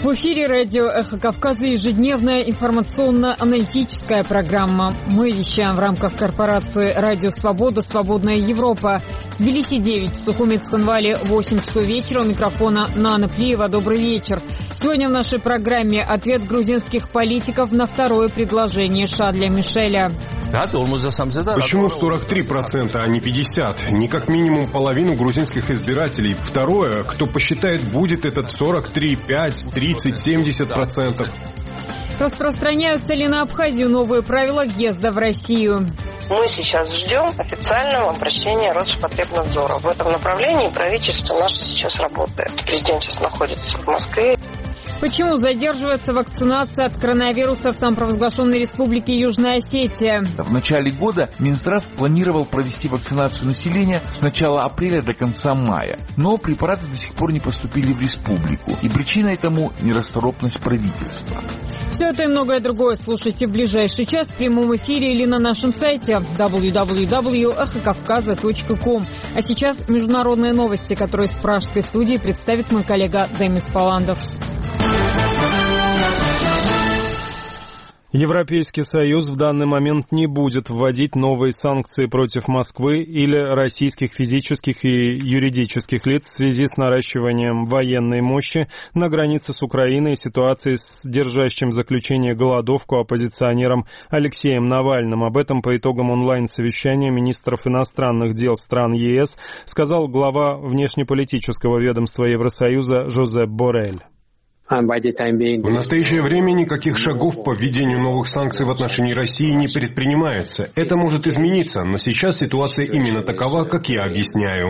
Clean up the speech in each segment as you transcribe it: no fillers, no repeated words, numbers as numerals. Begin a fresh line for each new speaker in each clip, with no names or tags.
В эфире радио «Эхо Кавказа» ежедневная информационно-аналитическая программа. Мы вещаем в рамках корпорации «Радио Свобода. Свободная Европа». В Тбилиси 9, в Сухуми Цхинвале 8 часов вечера. У микрофона Нана Плиева. Добрый вечер. Сегодня в нашей программе ответ грузинских политиков на второе предложение Шарля Мишеля.
Почему 43%, а не 50%? Не как минимум половину грузинских избирателей. Второе, кто посчитает, будет этот 43, 5, 30, 70%.
Распространяются ли на Абхазию новые правила въезда в Россию?
Мы сейчас ждем официального обращения Россотруднадзора. В этом направлении правительство наше сейчас работает. Президент сейчас находится в Москве.
Почему задерживается вакцинация от коронавируса в самопровозглашенной республике Южная Осетия?
В начале года Минздрав планировал провести вакцинацию населения с начала апреля до конца мая. Но препараты до сих пор не поступили в республику. И причиной этому нерасторопность правительства.
Все это и многое другое слушайте в ближайший час в прямом эфире или на нашем сайте www.эхокавказа.ком. А сейчас международные новости, которые в пражской студии представит мой коллега Демис Паландов.
Европейский Союз в данный момент не будет вводить новые санкции против Москвы или российских физических и юридических лиц в связи с наращиванием военной мощи на границе с Украиной и ситуацией с держащим заключение голодовку оппозиционером Алексеем Навальным. Об этом по итогам онлайн-совещания министров иностранных дел стран ЕС сказал глава внешнеполитического ведомства Евросоюза Жозеп Боррель.
В настоящее время никаких шагов по введению новых санкций в отношении России не предпринимается. Это может измениться, но сейчас ситуация именно такова, как я объясняю.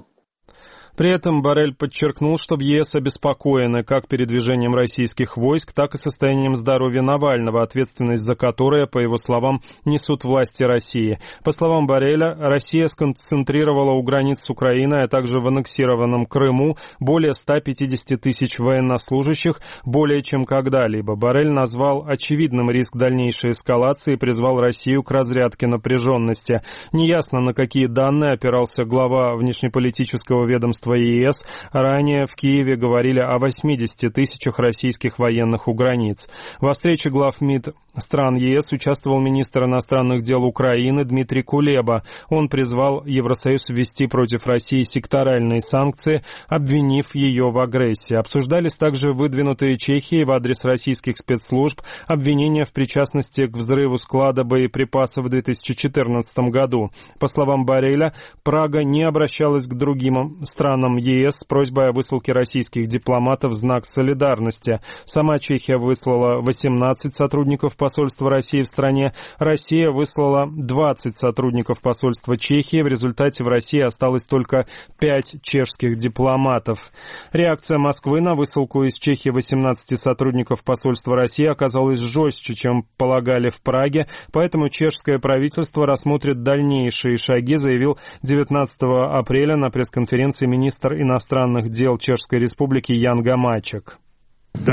При этом Боррель подчеркнул, что в ЕС обеспокоены как передвижением российских войск, так и состоянием здоровья Навального, ответственность за которое, по его словам, несут власти России. По словам Борреля, Россия сконцентрировала у границ с Украиной, а также в аннексированном Крыму более 150 тысяч военнослужащих, более чем когда-либо. Боррель назвал очевидным риск дальнейшей эскалации и призвал Россию к разрядке напряженности. Неясно, на какие данные опирался глава внешнеполитического ведомства ЕС. Ранее в Киеве говорили о 80 тысячах российских военных у границ. Во встрече глав МИД стран ЕС участвовал министр иностранных дел Украины Дмитрий Кулеба. Он призвал Евросоюз ввести против России секторальные санкции, обвинив ее в агрессии. Обсуждались также выдвинутые Чехией в адрес российских спецслужб обвинения в причастности к взрыву склада боеприпасов в 2014 году. По словам Борреля, Прага не обращалась к другим странам ЕС с просьбой о высылке российских дипломатов в знак солидарности. Сама Чехия выслала 18 сотрудников посольства России в стране. Россия выслала 20 сотрудников посольства Чехии. В результате в России осталось только 5 чешских дипломатов. Реакция Москвы на высылку из Чехии 18 сотрудников посольства России оказалась жестче, чем полагали в Праге, поэтому чешское правительство рассмотрит дальнейшие шаги, заявил 19 апреля на пресс-конференции министр иностранных дел Чешской Республики Ян Гамачек.
Эта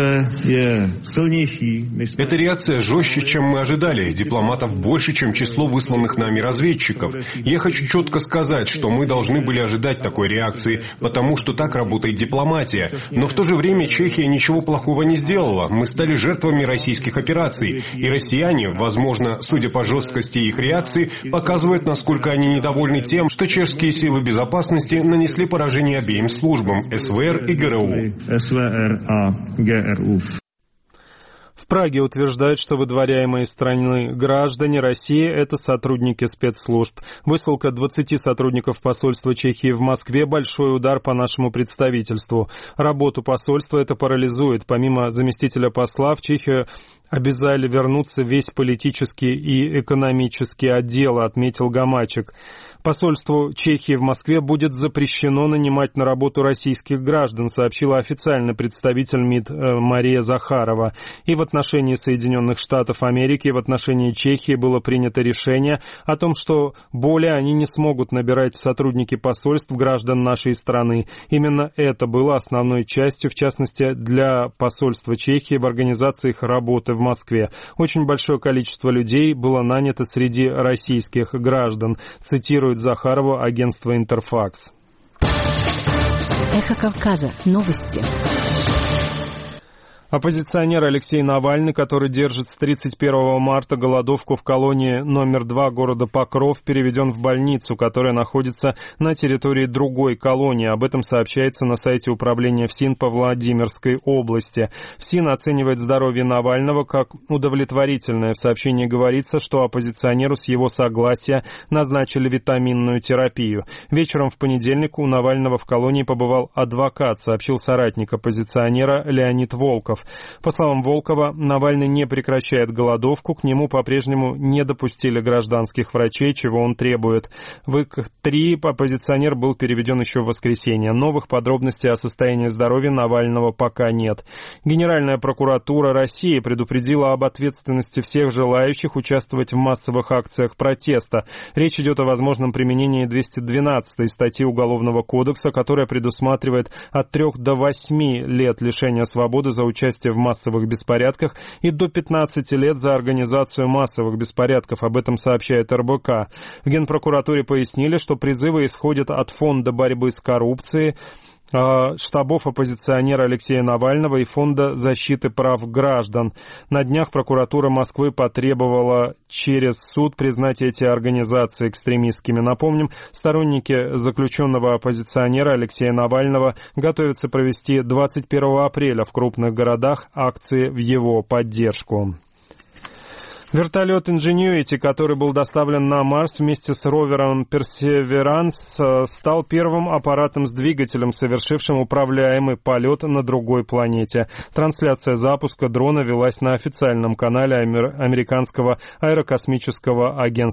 реакция жестче, чем мы ожидали. Дипломатов больше, чем число высланных нами разведчиков. Я хочу четко сказать, что мы должны были ожидать такой реакции, потому что так работает дипломатия. Но в то же время Чехия ничего плохого не сделала. Мы стали жертвами российских операций. И россияне, возможно, судя по жесткости их реакции, показывают, насколько они недовольны тем, что чешские силы безопасности нанесли поражение обеим службам СВР и ГРУ.
В Праге утверждают, что выдворяемые из страны граждане России – это сотрудники спецслужб. Высылка 20 сотрудников посольства Чехии в Москве – большой удар по нашему представительству. Работу посольства это парализует. Помимо заместителя посла, в Чехию обязали вернуться весь политический и экономический отдел, отметил Гамачек. Посольству Чехии в Москве будет запрещено нанимать на работу российских граждан, сообщила официальный представитель МИД Мария Захарова. И в отношении Соединенных Штатов Америки, и в отношении Чехии было принято решение о том, что более они не смогут набирать в сотрудники посольств граждан нашей страны. Именно это было основной частью, в частности, для посольства Чехии в организации их работы в Москве. Очень большое количество людей было нанято среди российских граждан, цитирует Захарову агентство «Интерфакс».
Эхо Кавказа. Новости.
Оппозиционер Алексей Навальный, который держит с 31 марта голодовку в колонии номер 2 города Покров, переведен в больницу, которая находится на территории другой колонии. Об этом сообщается на сайте управления ФСИН по Владимирской области. ФСИН оценивает здоровье Навального как удовлетворительное. В сообщении говорится, что оппозиционеру с его согласия назначили витаминную терапию. Вечером в понедельник у Навального в колонии побывал адвокат, сообщил соратник оппозиционера Леонид Волков. По словам Волкова, Навальный не прекращает голодовку, к нему по-прежнему не допустили гражданских врачей, чего он требует. В ИК-3 оппозиционер был переведен еще в воскресенье. Новых подробностей о состоянии здоровья Навального пока нет. Генеральная прокуратура России предупредила об ответственности всех желающих участвовать в массовых акциях протеста. Речь идет о возможном применении 212 статьи Уголовного кодекса, которая предусматривает от 3 до 8 лет лишения свободы за участие в массовых беспорядках и до 15 лет за организацию массовых беспорядков. Об этом сообщает РБК. В Генпрокуратуре пояснили, что призывы исходят от Фонда борьбы с коррупцией, штабов оппозиционера Алексея Навального и Фонда защиты прав граждан. На днях прокуратура Москвы потребовала через суд признать эти организации экстремистскими. Напомним, сторонники заключенного оппозиционера Алексея Навального готовятся провести 21 апреля в крупных городах акции в его поддержку. Вертолет Ingenuity, который был доставлен на Марс вместе с ровером Perseverance, стал первым аппаратом с двигателем, совершившим управляемый полет на другой планете. Трансляция запуска дрона велась на официальном канале американского аэрокосмического агентства